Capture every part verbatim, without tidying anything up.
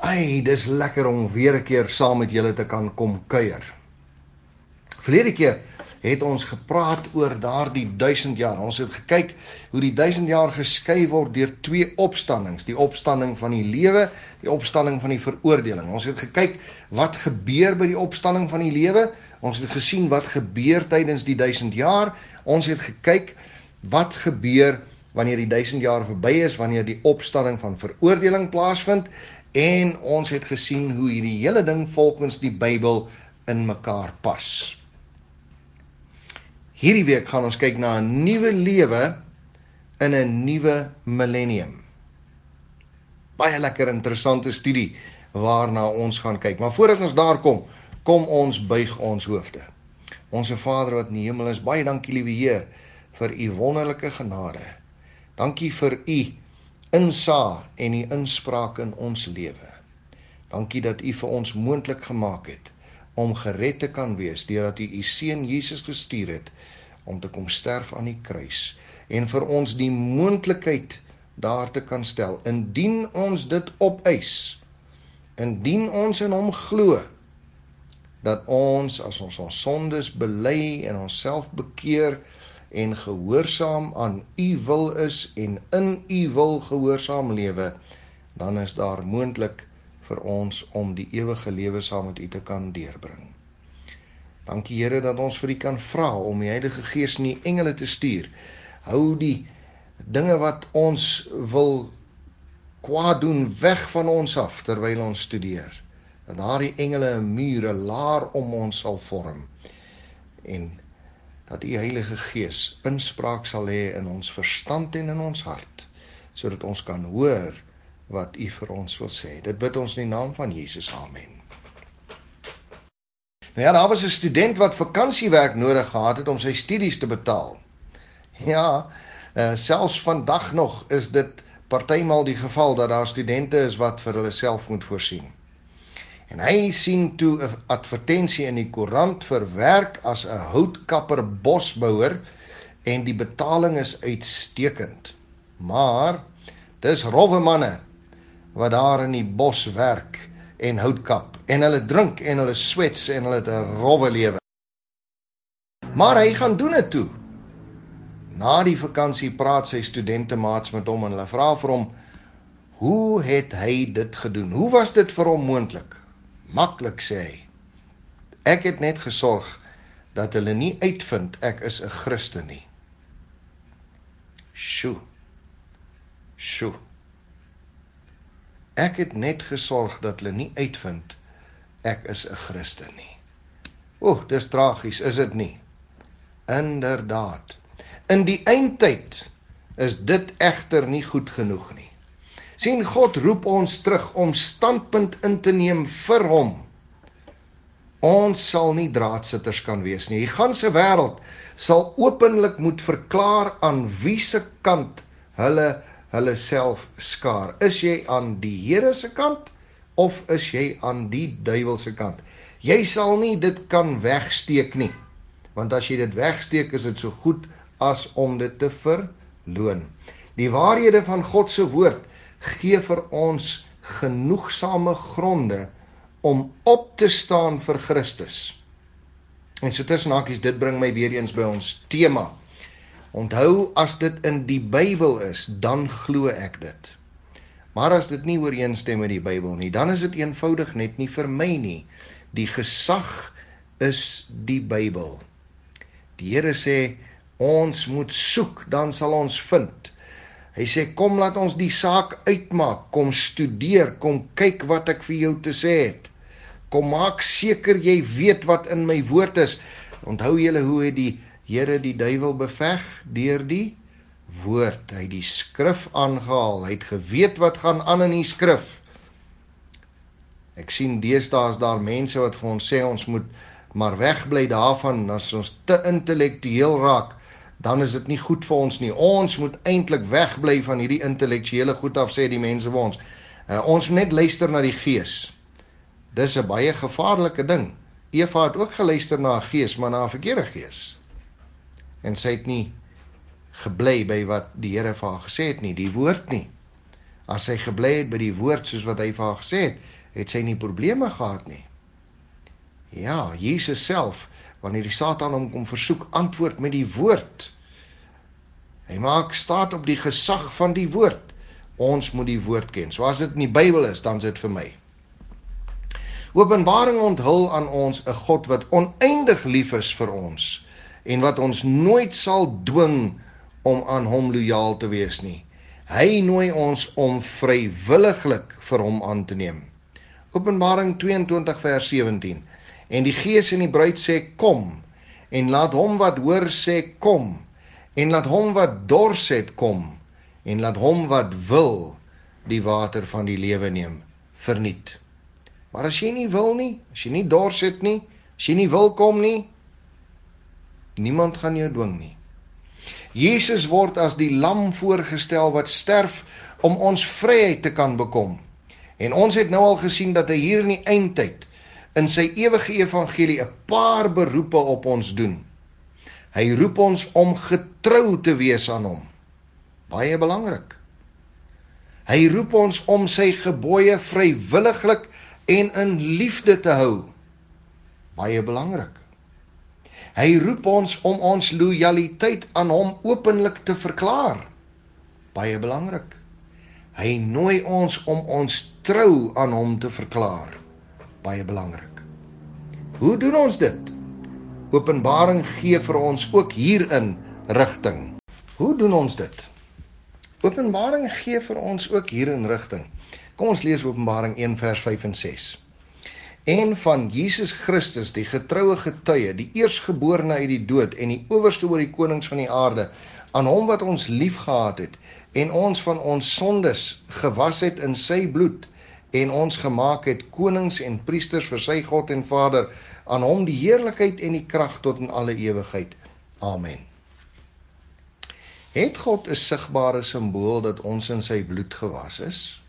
Ai, dis lekker om weer 'n keer saam met julle te kan kom kuier. Verlede keer het ons gepraat oor daardie duisend jaar. Ons het gekyk hoe die duisend jaar geskei word deur twee opstandings. Die opstanding van die lewe, die opstanding van die veroordeling. Ons het gekyk wat gebeur by die opstanding van die lewe. Ons het gesien wat gebeur tydens die duisend jaar. Ons het gekyk wat gebeur wanneer die duisend jaar verby is, wanneer die opstanding van veroordeling plaasvind. En ons het gesien hoe hierdie hele ding volgens die Bybel in mekaar pas. Hierdie week gaan ons kyk na 'n nuwe lewe in 'n nuwe millennium. Baie lekker interessante studie waarna ons gaan kyk. Maar voordat ons daar kom, kom ons buig ons hoofde. Onse Vader wat in die hemel is, baie dankie liewe Heer vir u wonderlike genade. Dankie vir u insaag en die inspraak in ons lewe. Dankie dat u vir ons moontlik gemaak het om gered te kan wees, deurdat u u seun Jesus gestuur het om te kom sterf aan die kruis en vir ons die moontlikheid daar te kan stel, indien ons dit opeis, indien ons in hom glo, dat ons as ons ons sondes bely en onsself bekeer en gehoorsaam aan u wil is en in u wil gehoorsaam lewe, dan is daar moontlik vir ons om die ewige lewe saam met u te kan deurbring. Dankie Here dat ons vir u kan vra om die Heilige Gees en die engele te stuur. Hou die dinge wat ons wil kwaad doen weg van ons af terwyl ons studeer. Dat daardie engele 'n muur, 'n laar om ons sal vorm. En dat die Heilige Gees inspraak sal hê in ons verstand en in ons hart, sodat ons kan hoor wat u vir ons wil sê. Dit bid ons in die naam van Jesus, amen. Nou ja, daar was 'n student wat vakansiewerk nodig gehad het om sy studies te betaal. Ja, uh, selfs vandag nog is dit partymal die geval dat daar studente is wat vir hulle self moet voorsien. En hy sien toe 'n advertensie in die koerant vir werk as 'n houtkapper bosbouer en die betaling is uitstekend. Maar dis rowwe manne wat daar in die bos werk en houtkap en hulle drink en hulle swets en hulle het 'n rowwe lewe. Maar hy gaan doen dit toe. Na die vakansie praat sy studentemaats met hom en hulle vra vir hom, hoe het hy dit gedoen? Hoe was dit vir hom moontlik? Maklik, sê hy. Ek het net gesorg dat hulle nie uitvind ek is 'n Christen nie. Sjoe. Sjoe. Ek het net gesorg dat hulle nie uitvind ek is 'n Christen nie. Oeh, dis tragies, is dit nie? Inderdaad. In die eindtyd is dit egter nie goed genoeg nie. Sien, God roep ons terug om standpunt in te neem vir hom. Ons sal nie draadsitters kan wees nie. Die ganse wêreld sal openlik moet verklaar aan wie se kant hulle hulle self skaar. Is jy aan die Here se kant of is jy aan die duiwel se kant? Jy sal nie dit kan wegsteek nie. Want as jy dit wegsteek, is dit so goed as om dit te verloon. Die waarhede van God se woord gee vir ons genoegsame gronde om op te staan vir Christus. En so tussen hakies, dit bring my weer eens by ons tema. Onthou, as dit in die Bybel is, dan glo ek dit. Maar as dit nie ooreenstem met die Bybel nie, dan is dit eenvoudig net nie vir my nie. Die gesag is die Bybel. Die Here sê, ons moet soek, dan sal ons vind. Hy sê, kom laat ons die saak uitmaak, kom studeer, kom kyk wat ek vir jou te sê het. Kom maak seker jy weet wat in my woord is. Onthou julle hoe het die Here die duiwel beveg? Deur die woord. Hy het die skrif aangehaal, hy het geweet wat gaan aan in die skrif. Ek sien deesdae is daar mense wat vir ons sê, ons moet maar wegbly daarvan, as ons te intellektueel raak, dan is dit nie goed vir ons nie. Ons moet eintlik wegbly van hierdie intellektuele goed af, sê die mense vir ons. Uh, ons moet net luister na die gees. Dis 'n baie gevaarlike ding. Eva het ook geluister na 'n gees, maar na 'n verkeerde gees. En sy het nie gebly by wat die Here vir haar gesê het nie, die woord nie. As sy gebly het by die woord, soos wat hy vir haar gesê het, het sy nie probleme gehad nie. Ja, Jesus self, wanneer die Satan hom kom versoek, antwoord met die woord. Hy maak staat op die gesag van die woord. Ons moet die woord ken. So as dit in die Bybel is, dan is dit vir my. Openbaring onthul aan ons 'n God wat oneindig lief is vir ons en wat ons nooit sal dwing om aan hom lojaal te wees nie. Hy nooi ons om vrywilliglik vir hom aan te neem. Openbaring tweeëntwintig vers sewentien. En die Gees en die bruid sê kom, en laat hom wat hoor sê kom, en laat hom wat dors het kom, en laat hom wat wil die water van die lewe neem, verniet. Maar as jy nie wil nie, as jy nie dors het nie, as jy nie wil kom nie, niemand gaan jou dwing nie. Jesus word as die lam voorgestel wat sterf om ons vryheid te kan bekom. En ons het nou al gesien dat hy hier in die eindtyd in sy ewige evangelie 'n paar beroepe op ons doen. Hy roep ons om getrou te wees aan hom. Baie belangrik. Hy roep ons om sy gebooie vrywilliglik en in liefde te hou. Baie belangrik. Hy roep ons om ons lojaliteit aan hom openlik te verklaar. Baie belangrik. Hy nooi ons om ons trou aan hom te verklaar. Baie belangrik. Hoe doen ons dit? Openbaring gee vir ons ook hierin rigting. Hoe doen ons dit? Openbaring gee vir ons ook hierin rigting. Kom ons lees Openbaring een vers vyf en ses. En van Jesus Christus, die getroue getuie, die eerstgeborene uit die dood en die owerste oor die konings van die aarde, aan hom wat ons lief gehad het en ons van ons sondes gewas het in sy bloed en ons gemaak het konings en priesters vir sy God en Vader, aan hom die heerlikheid en die krag tot in alle ewigheid. Amen. Het God 'n sigbare simbool dat ons in sy bloed gewas is?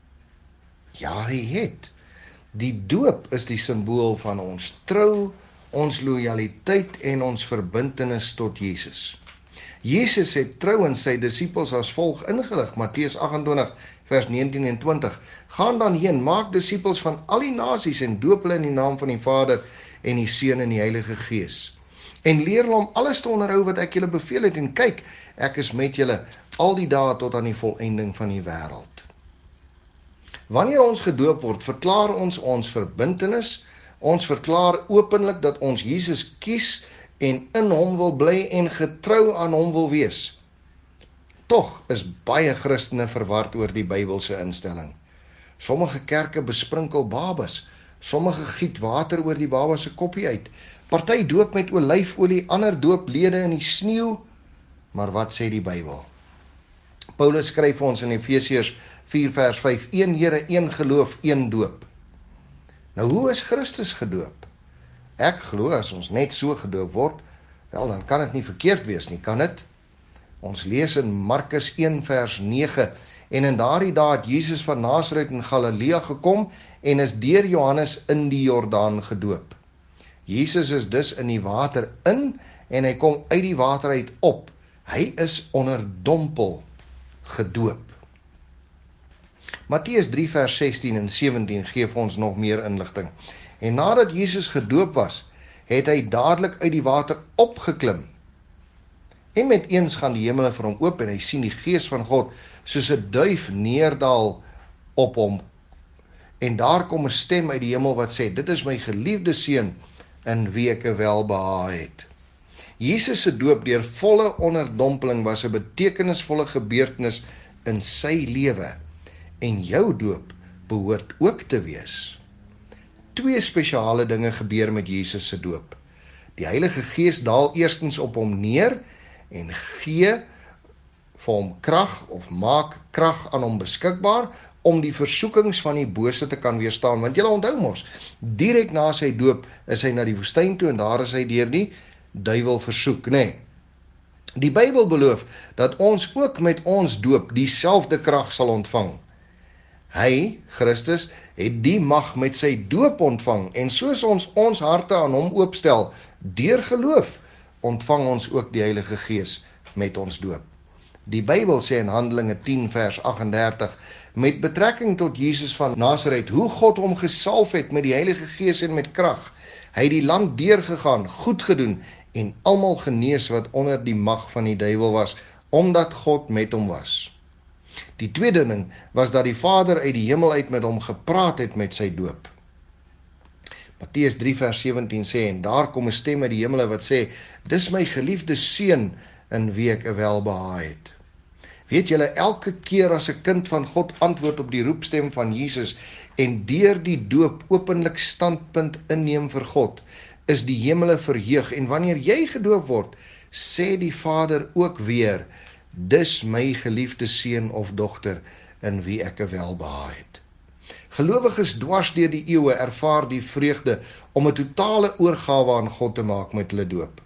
Ja, hy het. Die doop is die simbool van ons trou, ons lojaliteit en ons verbintenis tot Jesus. Jesus het trou in sy disippels as volg ingelig, Matteus agt-en-twintig vers negentien en twintig. Gaan dan heen, maak disippels van al die nasies en doop hulle in die naam van die Vader en die Seun en die Heilige Gees. En leer hulle om alles te onderhou wat ek julle beveel het, en kyk, ek is met julle al die dae tot aan die volëinding van die wêreld. Wanneer ons gedoop word, verklaar ons ons verbintenis, ons verklaar openlik dat ons Jesus kies en in hom wil bly en getrou aan hom wil wees. Tog is baie Christene verward oor die Bybelse instelling. Sommige kerke besprinkel babas, sommige giet water oor die baba se koppie uit, party doop met olyfolie, ander doop lede in die sneeu, maar wat sê die Bybel? Paulus skryf ons in Efesiërs vier vers vyf, een Here, een geloof, een doop. Nou hoe is Christus gedoop? Ek glo as ons net so gedoop word, wel dan kan dit nie verkeerd wees nie, kan dit? Ons lees in Markus een vers nege, en in daardie dae het Jesus van Nasaret in Galilea gekom en is deur Johannes in die Jordaan gedoop. Jesus is dus in die water in en hy kom uit die water uit op. Hy is onder dompel gedoop. Matteus drie vers sestien en sewentien gee vir ons nog meer inligting. En nadat Jesus gedoop was, het hy dadelik uit die water opgeklim. En met eens gaan die hemele vir hom oop en hy sien die Gees van God soos 'n duif neerdal op hom. En daar kom 'n stem uit die hemel wat sê, dit is my geliefde seun in wie ek welbehae het. Jesus se doop deur volle onderdompeling was 'n betekenisvolle gebeurtenis in sy lewe. En jou doop behoort ook te wees. Twee spesiale dinge gebeur met Jesus se doop. Die Heilige Gees daal eerstens op hom neer en gee vir hom krag of maak krag aan hom beskikbaar om die versoekings van die bose te kan weerstaan. Want julle onthou mos, direk na sy doop is hy na die woestyn toe en daar is hy deur die duiwel versoek, nê? Nee. Die Bybel beloof dat ons ook met ons doop dieselfde krag sal ontvang. Hy, Christus, het die mag met sy doop ontvang en soos ons ons harte aan hom oopstel, deur geloof, ontvang ons ook die Heilige Gees met ons doop. Die Bybel sê in Handelinge tien vers agt en dertig, met betrekking tot Jesus van Nasaret, hoe God hom gesalf het met die Heilige Gees en met krag. Hy het die land deurgegaan, goed gedoen, en almal genees wat onder die mag van die duiwel was, omdat God met hom was. Die tweede ding was dat die Vader uit die hemel uit met hom gepraat het met sy doop. Matteus drie vers sewentien sê, en daar kom 'n stem uit die hemele wat sê, dis my geliefde seun in wie ek welbehae het. Weet julle, elke keer as 'n kind van God antwoord op die roepstem van Jesus en deur die doop openlik standpunt inneem vir God, is die hemele verheug, en wanneer jy gedoop word, sê die Vader ook weer, dis my geliefde seun of dogter in wie ek welbehae het. Gelowiges dwars deur die eeue ervaar die vreugde om 'n totale oorgawe aan God te maak met hulle doop.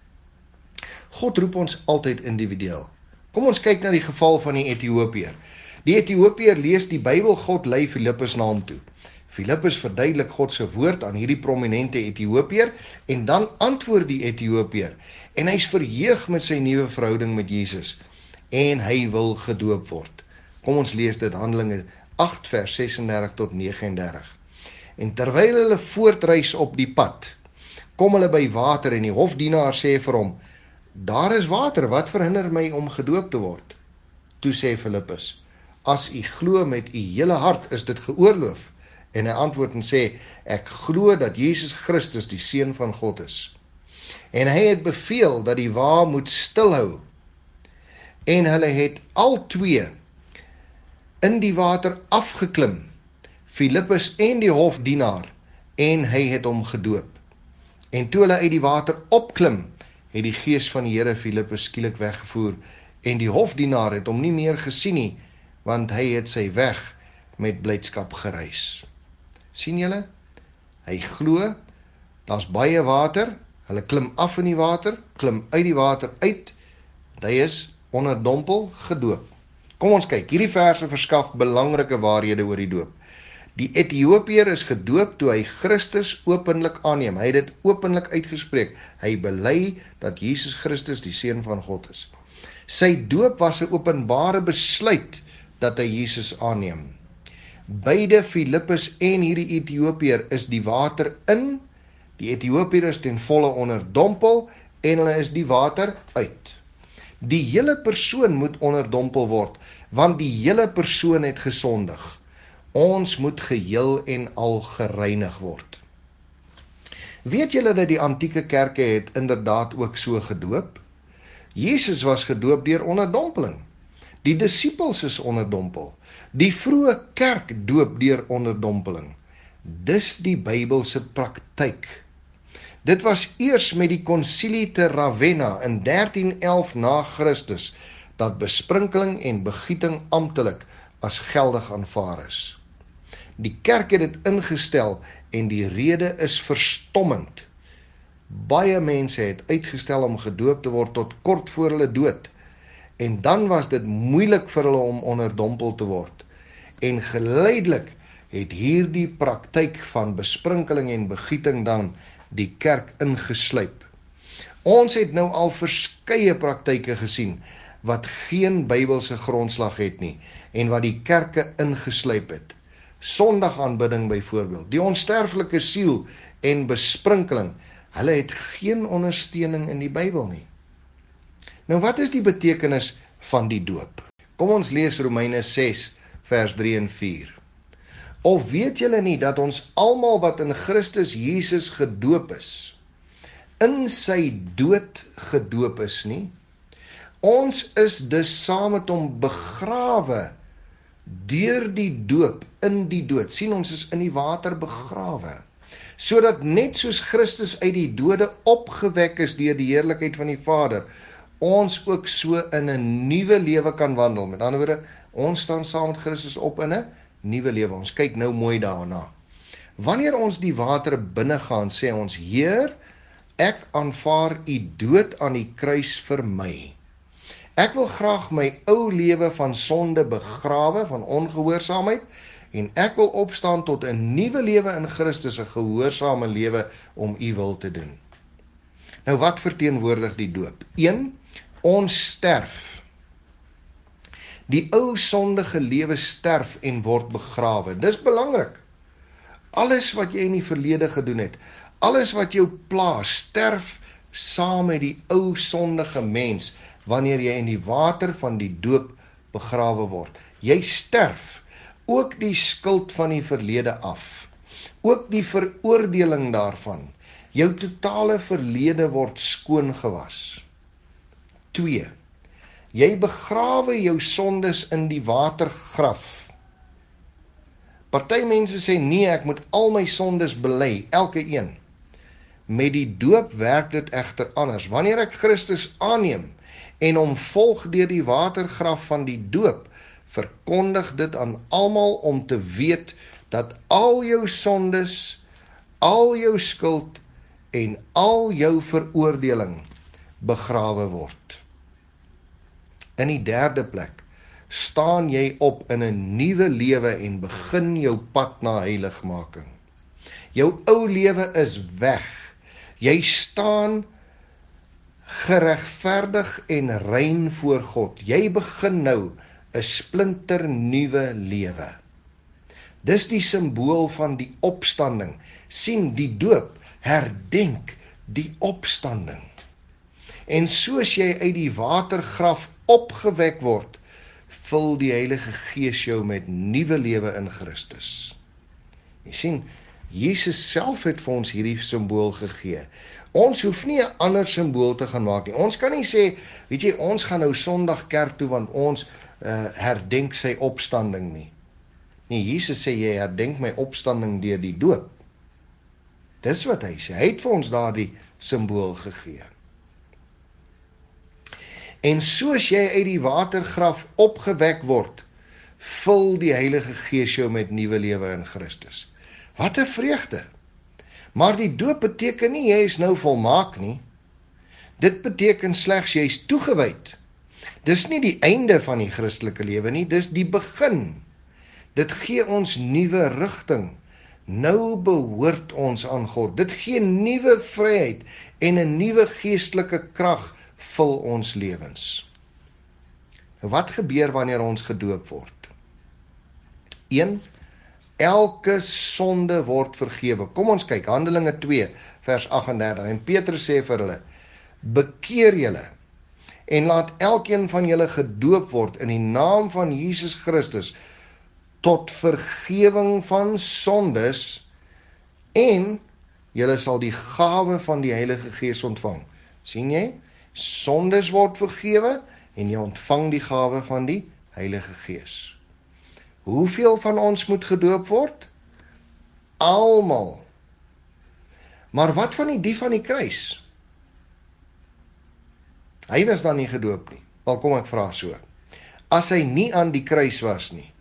God roep ons altyd individueel. Kom ons kyk na die geval van die Ethiopiër. Die Ethiopiër lees die Bybel, God lei Filippus na hom toe. Filippus verduidelik God se woord aan hierdie prominente Ethiopiër, en dan antwoord die Ethiopiër, en hy is verheug met sy nuwe verhouding met Jesus, en hy wil gedoop word. Kom ons lees dit, Handelinge agt vers ses en dertig tot nege en dertig. En terwyl hulle voortreis op die pad, kom hulle by water, en die hofdienaar sê vir hom, daar is water, wat verhinder my om gedoop te word? Toe sê Filippus, as u glo met u hele hart, is dit geoorloof. En hy antwoord en sê, ek glo dat Jesus Christus die Seun van God is. En hy het beveel dat die wa moet stilhou. En hulle het al twee in die water afgeklim, Filippus en die hofdienaar, en hy het hom gedoop. En toe hulle uit die water opklim, het die gees van die Here Filippus skielik weggevoer, en die hofdienaar het hom nie meer gesien nie, want hy het sy weg met blydskap gereis. Sien julle? Hy glo, daar's baie water, hulle klim af in die water, klim uit die water uit, hy is onderdompel gedoop. Kom ons kyk, hierdie verse verskaf belangrike waarhede oor die doop. Die Ethiopiër is gedoop toe hy Christus openlik aanneem. Hy het dit openlik uitgespreek. Hy bely dat Jesus Christus die Seun van God is. Sy doop was 'n openbare besluit dat hy Jesus aanneem. Beide Filippus en hierdie Ethiopiër is die water in, die Ethiopiër is ten volle onderdompel en hulle is die water uit. Die hele persoon moet onderdompel word, want die hele persoon het gesondig. Ons moet geheel en al gereinig word. Weet julle dat die antieke kerke het inderdaad ook so gedoop? Jesus was gedoop deur onderdompeling. Die disippels is onderdompel. Die vroeë kerk doop deur onderdompeling. Dis die Bybelse praktyk. Dit was eers met die konsilie te Ravenna in dertien elf na Christus dat besprinkeling en begieting amptelik as geldig aanvaar is. Die kerk het dit ingestel en die rede is verstommend. Baie mense het uitgestel om gedoop te word tot kort voor hulle dood, en dan was dit moeilik vir hulle om onderdompel te word. En geleidelik het hierdie praktyk van besprinkeling en begieting dan die kerk ingesluip. Ons het nou al verskeie praktyke gesien wat geen Bybelse grondslag het nie en wat die kerke ingesluip het. Sondagaanbidding byvoorbeeld, die onsterflike siel en besprinkeling, hulle het geen ondersteuning in die Bybel nie. Nou wat is die betekenis van die doop? Kom ons lees Romeine ses vers drie en vier. Of weet julle nie dat ons almal wat in Christus Jesus gedoop is, in sy dood gedoop is nie? Ons is dus saam met hom begrawe deur die doop in die dood. Sien, ons is in die water begrawe, sodat net soos Christus uit die dode opgewek is deur die heerlikheid van die Vader, ons ook so in 'n nuwe lewe kan wandel. Met ander woorde, ons staan saam met Christus op in 'n nuwe lewe. Ons kyk nou mooi daarna. Wanneer ons die water binne gaan, sê ons, Heer, ek aanvaar u dood aan die kruis vir my. Ek wil graag my ou lewe van sonde begrawe, van ongehoorsaamheid, en ek wil opstaan tot 'n nuwe lewe in Christus, 'n gehoorsame lewe om u wil te doen. Nou wat verteenwoordig die doop? een Ons sterf. Die ou sondige lewe sterf en word begrawe. Dis belangrik. Alles wat jy in die verlede gedoen het, alles wat jou pla, sterf saam met die ou sondige mens, wanneer jy in die water van die doop begrawe word. Jy sterf, ook die skuld van die verlede af, ook die veroordeling daarvan. Jou totale verlede word skoongewas. Twee, jy begrawe jou sondes in die watergraf. Party mense sê, nee, ek moet al my sondes bely, elke een. Met die doop werk dit egter anders. Wanneer ek Christus aanneem en hom volg deur die watergraf van die doop, verkondig dit aan almal om te weet dat al jou sondes, al jou skuld en al jou veroordeling begrawe word. In die derde plek, staan jy op in 'n nuwe lewe en begin jou pad na heiligmaking. Jou ou lewe is weg. Jy staan geregverdig en rein voor God. Jy begin nou 'n splinter nuwe lewe. Dis die simbool van die opstanding. Sien, die doop herdenk die opstanding. En soos jy uit die watergraf opgewek word, vul die Heilige Gees jou met nuwe lewe in Christus. Jy sien, Jesus self het vir ons hierdie simbool gegee. Ons hoef nie 'n ander simbool te gaan maak nie. Ons kan nie sê, weet jy, ons gaan nou Sondag kerk toe want ons uh, herdenk sy opstanding nie. Nee, Jesus sê, jy herdenk my opstanding deur die doop. Dis wat hy sê. Hy het vir ons daardie simbool gegee. En soos jy uit die watergraf opgewek word, vul die Heilige Gees jou met nuwe lewe in Christus. Wat 'n vreugde! Maar die doop beteken nie jy is nou volmaak nie. Dit beteken slegs jy is toegewyd. Dis nie die einde van die Christelike lewe nie, dis die begin. Dit gee ons nuwe rigting. Nou behoort ons aan God. Dit gee nuwe vryheid en 'n nuwe geestelike krag vul ons lewens. Wat gebeur wanneer ons gedoop word? een. Elke sonde word vergewe. Kom ons kyk, Handelinge twee, vers agt en dertig. En Petrus sê vir hulle, bekeer julle en laat elkeen van julle gedoop word in die naam van Jesus Christus tot vergewing van sondes en julle sal die gawe van die Heilige Gees ontvang. Sien jy? Sondes word vergewe en jy ontvang die gawe van die Heilige Gees. Hoeveel van ons moet gedoop word? Almal. Maar wat van die dief van die kruis? Hy was dan nie gedoop nie. Wel, kom ek vra so. As hy nie aan die kruis was nie,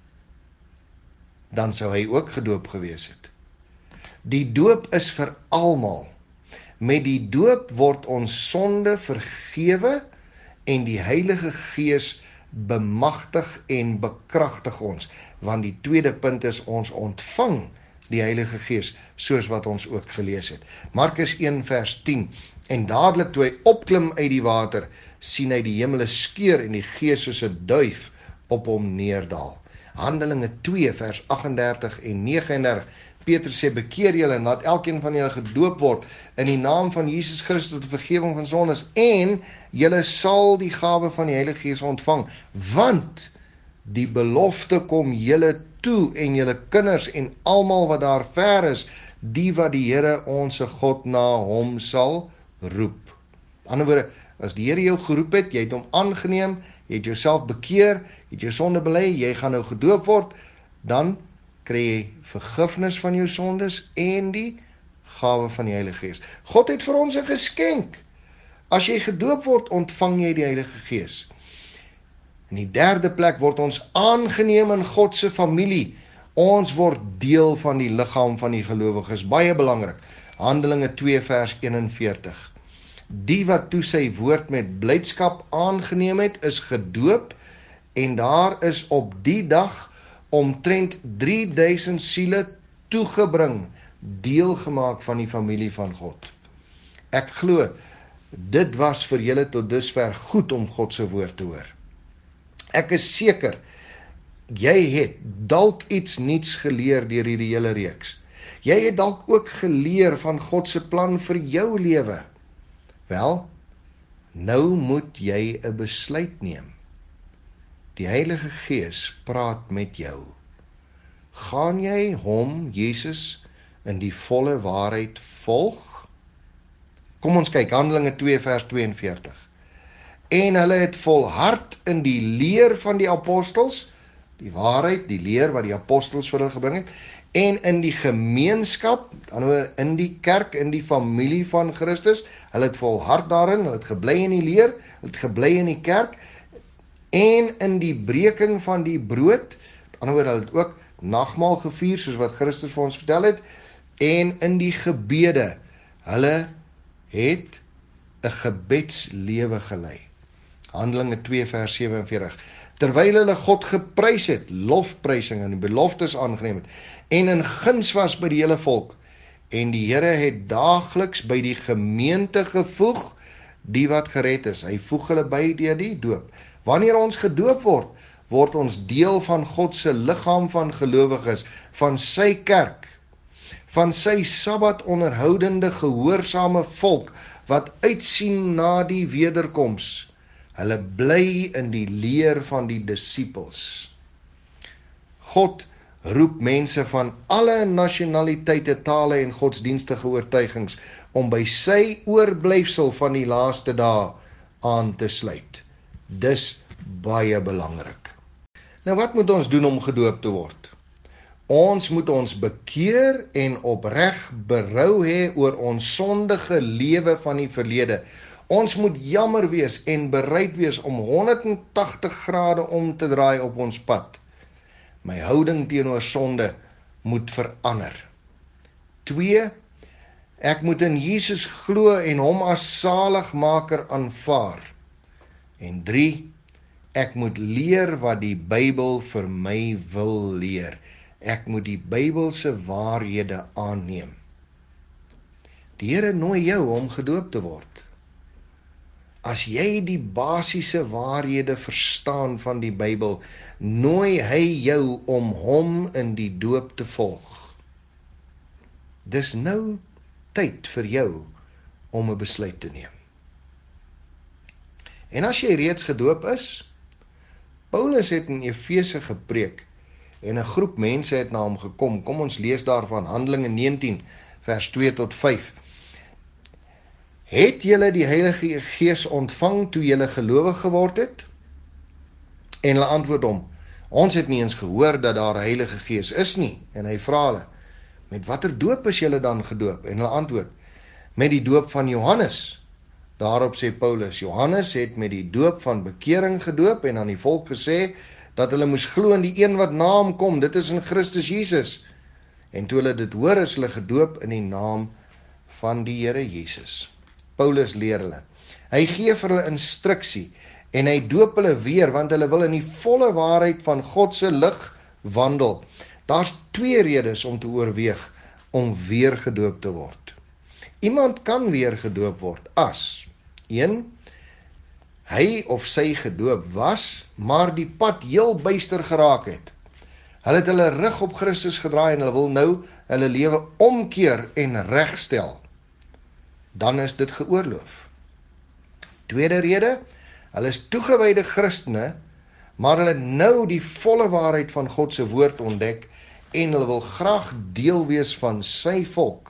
dan sou hy ook gedoop gewees het. Die doop is vir almal. Met die doop word ons sonde vergewe en die Heilige Gees bemagtig en bekragtig ons, want die tweede punt is ons ontvang die Heilige Gees, soos wat ons ook gelees het. Markus een vers tien, en dadelik toe hy opklim uit die water, sien hy die hemele skeur en die Gees soos 'n duif op hom neerdal. Handelinge twee vers agt en dertig en nege en dertig, Petrus sê, bekeer julle en laat elkeen van julle gedoop word in die naam van Jesus Christus tot vergewing van sondes en julle sal die gawe van die Heilige Gees ontvang, want die belofte kom julle toe en julle kinders en almal wat daar ver is, die wat die Here onse God na hom sal roep. Aan die ander woorde, as die Here jou geroep het, jy het hom aangeneem, jy het jouself bekeer, jy het jou sonde bely, jy gaan nou gedoop word, dan kry jy vergifnis van jou sondes en die gawe van die Heilige Gees. God het vir ons 'n geskenk. As jy gedoop word, ontvang jy die Heilige Gees. In die derde plek word ons aangeneem in God se familie. Ons word deel van die liggaam van die gelowiges. Baie belangrik. Handelinge twee vers eenenveertig. Die wat toe sy woord met blydskap aangeneem het, is gedoop en daar is op die dag omtrent drie duisend siele toegebring, deelgemaak van die familie van God. Ek glo, dit was vir julle tot dusver goed om God se woord te hoor. Ek is seker, jy het dalk iets niets geleer deur hierdie hele reeks. Jy het dalk ook geleer van God se plan vir jou lewe. Wel, nou moet jy 'n besluit neem. Die Heilige Gees praat met jou. Gaan jy hom, Jesus, in die volle waarheid volg? Kom ons kyk, Handelinge twee vers tweeënveertig. En hulle het volhard in die leer van die apostels, die waarheid, die leer wat die apostels vir hulle gebring het, en in die gemeenskap, in die kerk, in die familie van Christus, hulle het volhard daarin, hulle het gebly in die leer, hulle het gebly in die kerk, en in die breking van die brood, met ander woorde, hulle het ook nagmaal gevier, soos wat Christus vir ons vertel het, en in die gebede, hulle het 'n gebedslewe gelei. Handelinge twee vers sewenveertig. Terwyl hulle God geprys het, lofprysing en die beloftes aangeneem het, en in guns was by die hele volk, en die Here het daagliks by die gemeente gevoeg, die wat gered is. Hy voeg hulle by deur die doop. Wanneer ons gedoop word, word ons deel van God se liggaam van gelowiges, van sy kerk, van sy Sabbat onderhoudende gehoorsame volk, wat uitsien na die wederkoms. Hulle bly in die leer van die disippels. God roep mense van alle nasionaliteite, tale en godsdienstige oortuigings om by sy oorblyfsel van die laaste dae aan te sluit. Dis baie belangrik. Nou wat moet ons doen om gedoop te word? Ons moet ons bekeer en opreg berou hê oor ons sondige lewe van die verlede. Ons moet jammer wees en bereid wees om honderdtagtig grade om te draai op ons pad. My houding teenoor sonde moet verander. Twee, ek moet in Jesus glo en hom as saligmaker aanvaar. En drie, ek moet leer wat die Bybel vir my wil leer. Ek moet die Bybelse waarhede aanneem. Die Here nooi jou om gedoop te word. As jy die basiese waarhede verstaan van die Bybel, nooi hy jou om hom in die doop te volg. Dis nou tyd vir jou om 'n besluit te neem. En as jy reeds gedoop is, Paulus het in Efese gepreek en 'n groep mense het na hom gekom. Kom ons lees daarvan Handelinge negentien vers twee tot vyf. Het julle die Heilige Gees ontvang toe julle gelowig geword het? En hulle antwoord hom, ons het nie eens gehoor dat daar 'n Heilige Gees is nie. En hy vra hulle, met watter doop is julle dan gedoop? En hulle antwoord, met die doop van Johannes. Daarop sê Paulus, Johannes het met die doop van bekering gedoop en aan die volk gesê, dat hulle moes glo in die een wat na hom kom, dit is in Christus Jesus. En toe hulle dit hoor, is hulle gedoop in die naam van die Here Jesus. Paulus leer hulle. Hy gee vir hulle instruksie en hy doop hulle weer, want hulle wil in die volle waarheid van God se lig wandel. Daar's twee redes om te oorweeg om weer gedoop te word. Iemand kan weer gedoop word as een, hy of sy gedoop was, maar die pad heel byster geraak het. Hulle het hulle rug op Christus gedraai en hulle wil nou hulle lewe omkeer en regstel. Dan is dit geoorloof. Tweede rede, hulle is toegewyde Christene, maar hulle het nou die volle waarheid van God se woord ontdek en hulle wil graag deel wees van sy volk.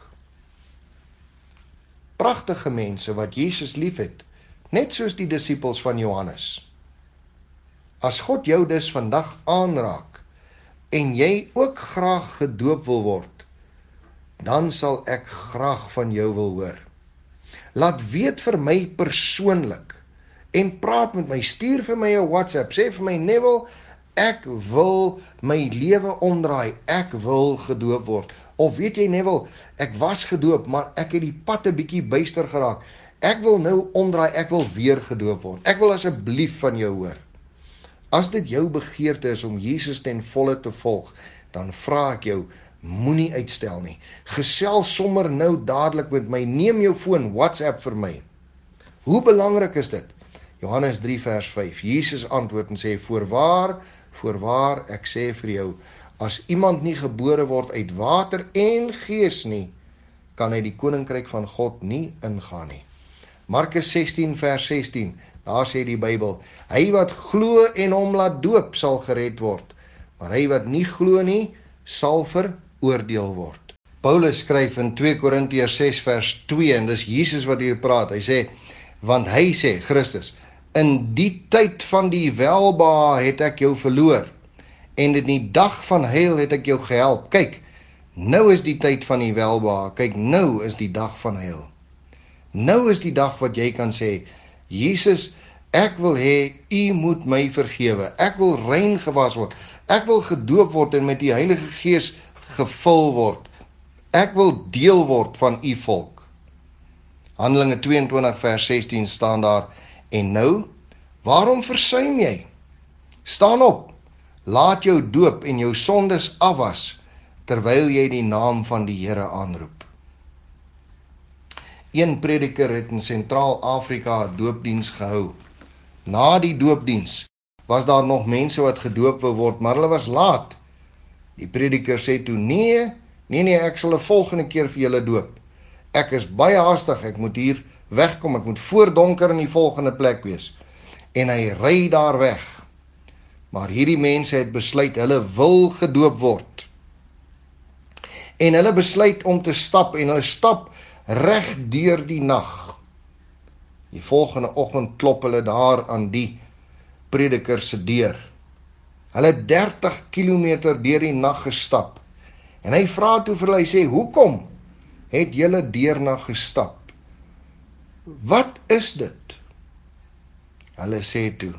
Pragtige mense wat Jesus liefhet, net soos die disippels van Johannes. As God jou dus vandag aanraak en jy ook graag gedoop wil word, dan sal ek graag van jou wil hoor. Laat weet vir my persoonlik en praat met my, stuur vir my 'n WhatsApp, sê vir my, Neville, ek wil my lewe omdraai, ek wil gedoop word. Of weet jy, Neville, ek was gedoop, maar ek het die pad 'n bietjie byster geraak. Ek wil nou omdraai, ek wil weer gedoop word. Ek wil asseblief van jou hoor. As dit jou begeerte is om Jesus ten volle te volg, dan vra ek jou, moenie uitstel nie. Gesels sommer nou dadelik met my, neem jou foon, WhatsApp vir my. Hoe belangrik is dit? Johannes drie vers vyf, Jesus antwoord en sê, voorwaar, voorwaar, ek sê vir jou, as iemand nie gebore word uit water en gees nie, kan hy die koninkryk van God nie ingaan nie. Markus sestien vers sestien, daar sê die Bybel, hy wat glo en hom laat doop sal gered word, maar hy wat nie glo nie, sal veroordeel word. Paulus skryf in twee Korintiërs ses vers twee, en dis Jesus wat hier praat, hy sê, want hy sê, Christus, in die tyd van die welbehae het ek jou verloor, en in die dag van heil het ek jou gehelp. Kyk, nou is die tyd van die welbehae, kyk, nou is die dag van heil. Nou is die dag wat jy kan sê, Jesus, ek wil hê, u moet my vergewe, ek wil rein gewas word, ek wil gedoop word en met die Heilige Gees gevul word, ek wil deel word van u volk. Handelinge tweeëntwintig vers sestien staan daar, en nou, waarom versuim jy? Staan op, laat jou doop en jou sondes afwas, terwyl jy die naam van die Here aanroep. Een prediker het in Sentraal-Afrika 'n doopdiens gehou. Na die doopdiens was daar nog mense wat gedoop wou word, maar hulle was laat. Die prediker sê toe, nee, nee, nee, ek sal 'n volgende keer vir julle doop. Ek is baie haastig, ek moet hier wegkom, ek moet voor donker in die volgende plek wees. En hy ry daar weg. Maar hierdie mense het besluit, hulle wil gedoop word. En hulle besluit om te stap, en hulle stap reg deur die nag. Die volgende oggend klop hulle daar aan die prediker se deur. Hulle het dertig kilometer deur die nag gestap. En hy vra toe vir hulle, hy sê, hoekom het julle deernag gestap? Wat is dit? Hulle sê toe,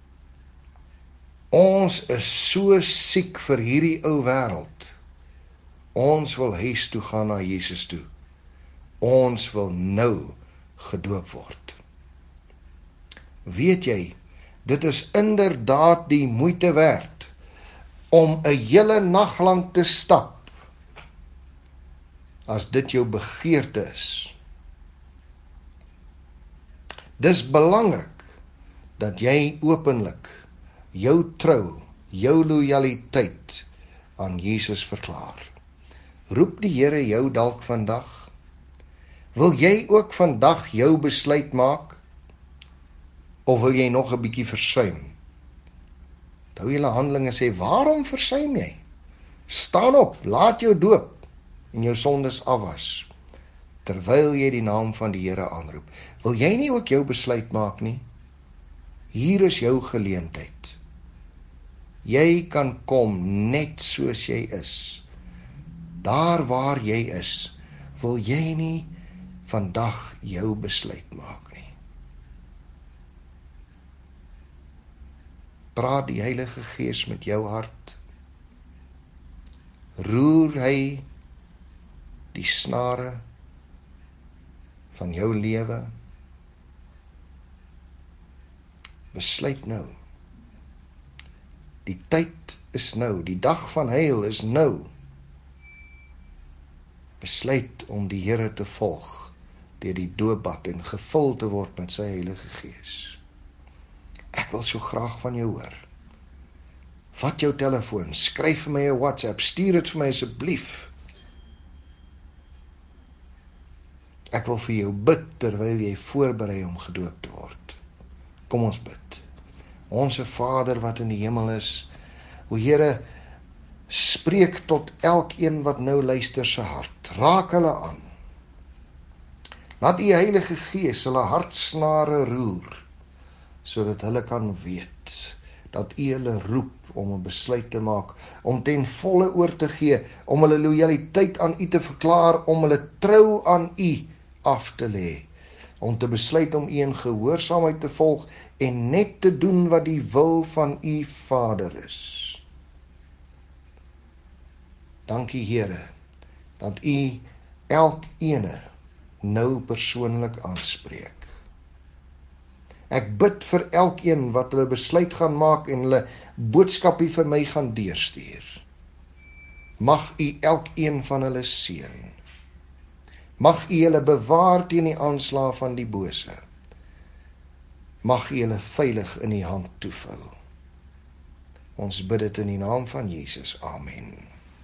ons is so siek vir hierdie ou wêreld. Ons wil huis toe gaan na Jesus toe. Ons wil nou gedoop word. Weet jy, dit is inderdaad die moeite werd om 'n hele nag lank te stap, as dit jou begeerte is. Dis belangrik dat jy openlik jou trou, jou lojaliteit aan Jesus verklaar. Roep die Here jou dalk vandag? Wil jy ook vandag jou besluit maak? Of wil jy nog 'n bietjie versuim? Hou julle Handelinge sê, waarom versuim jy? Staan op, laat jou doop en jou sondes afwas, terwyl jy die naam van die Here aanroep. Wil jy nie ook jou besluit maak nie? Hier is jou geleentheid. Jy kan kom net soos jy is. Daar waar jy is, wil jy nie vandag jou besluit maak nie. Praat die Heilige Gees met jou hart. Roer hy die snare van jou lewe. Besluit nou. Die tyd is nou, die dag van heil is nou. Besluit om die Here te volg deur die doopbad en gevul te word met sy Heilige Gees. Ek wil so graag van jou hoor. Vat jou telefoon, skryf vir my 'n WhatsApp, stuur dit vir my asseblief. Ek wil vir jou bid terwyl jy voorberei om gedoop te word. Kom ons bid. Onse Vader wat in die hemel is, o Here, spreek tot elkeen wat nou luister se hart. Raak hulle aan. Laat die Heilige Gees hulle hartsnare roer, sodat hulle kan weet dat U hulle roep om 'n besluit te maak, om ten volle oor te gee, om hulle lojaliteit aan U te verklaar, om hulle trou aan U af te lê, om te besluit om U in gehoorsaamheid te volg en net te doen wat die wil van U Vader is. Dankie Here, dat U elkene nou persoonlik aanspreek. Ek bid vir elkeen wat hulle besluit gaan maak en hulle boodskapie vir my gaan deurstuur. Mag U elkeen van hulle seën. Mag U hulle bewaar teen die aanslag van die bose. mag U hulle veilig in U hand toevou. Ons bid dit in die naam van Jesus. Amen.